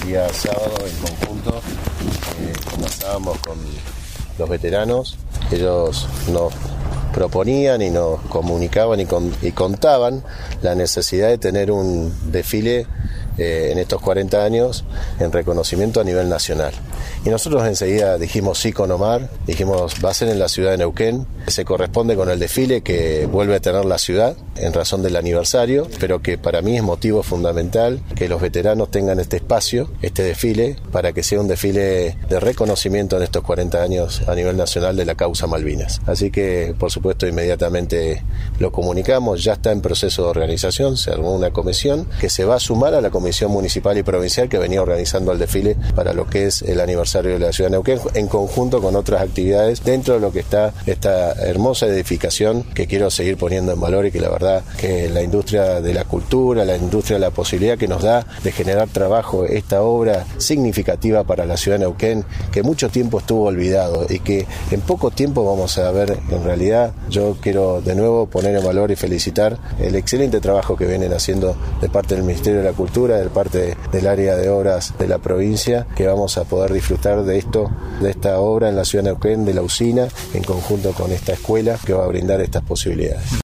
día sábado en conjunto conversábamos con los veteranos. Ellos nos proponían y nos comunicaban y contaban la necesidad de tener un desfile en estos 40 años en reconocimiento a nivel nacional. Y nosotros enseguida dijimos sí con Omar, dijimos va a ser en la ciudad de Neuquén, se corresponde con el desfile que vuelve a tener la ciudad en razón del aniversario, pero que para mí es motivo fundamental que los veteranos tengan este espacio, este desfile, para que sea un desfile de reconocimiento en estos 40 años a nivel nacional de la causa Malvinas. Así que, por supuesto, inmediatamente lo comunicamos, ya está en proceso de organización, se armó una comisión que se va a sumar a la comisión municipal y provincial que venía organizando el desfile para lo que es el aniversario de la ciudad de Neuquén, en conjunto con otras actividades dentro de lo que está esta hermosa edificación que quiero seguir poniendo en valor y que la verdad que la industria de la cultura, la industria de la posibilidad que nos da de generar trabajo, esta obra significativa para la ciudad de Neuquén, que mucho tiempo estuvo olvidado y que en poco tiempo vamos a ver en realidad. Yo quiero de nuevo poner en valor y felicitar el excelente trabajo que vienen haciendo de parte del Ministerio de la Cultura, de parte del área de obras de la provincia, que vamos a poder disfrutar de esta obra en la ciudad de Neuquén, de la usina, en conjunto con esta escuela que va a brindar estas posibilidades.